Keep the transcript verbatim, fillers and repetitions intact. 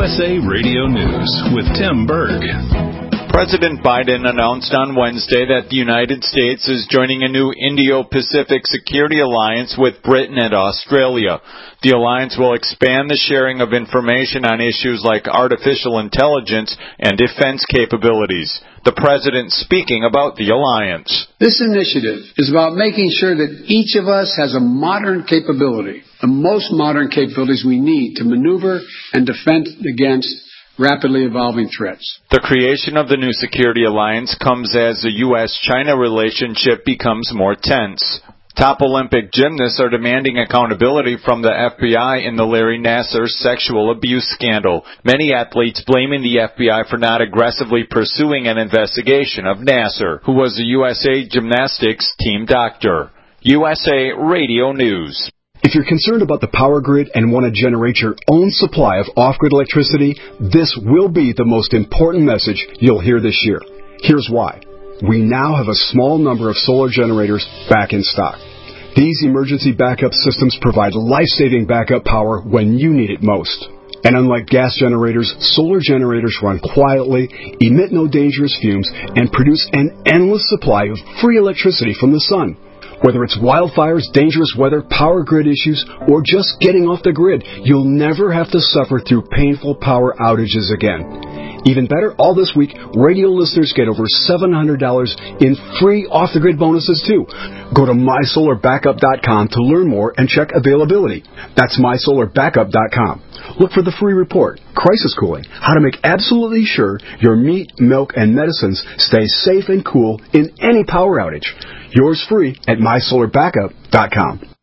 S A Radio News with Tim Berg. President Biden announced on Wednesday that the United States is joining a new Indo-Pacific Security Alliance with Britain and Australia. The alliance will expand the sharing of information on issues like artificial intelligence and defense capabilities. The president speaking about the alliance. This initiative is about making sure that each of us has a modern capability, the most modern capabilities we need to maneuver and defend against rapidly evolving threats. The creation of the new security alliance comes as the U S China relationship becomes more tense. Top Olympic gymnasts are demanding accountability from the F B I in the Larry Nassar sexual abuse scandal. Many athletes blaming the F B I for not aggressively pursuing an investigation of Nassar, who was the U S A Gymnastics team doctor. U S A Radio News. If you're concerned about the power grid and want to generate your own supply of off-grid electricity, this will be the most important message you'll hear this year. Here's why. We now have a small number of solar generators back in stock. These emergency backup systems provide life-saving backup power when you need it most. And unlike gas generators, solar generators run quietly, emit no dangerous fumes, and produce an endless supply of free electricity from the sun. Whether it's wildfires, dangerous weather, power grid issues, or just getting off the grid, you'll never have to suffer through painful power outages again. Even better, all this week, radio listeners get over seven hundred dollars in free off-the-grid bonuses, too. Go to my solar backup dot com to learn more and check availability. That's my solar backup dot com. Look for the free report, Crisis Cooling, how to make absolutely sure your meat, milk, and medicines stay safe and cool in any power outage. Yours free at my solar backup dot com.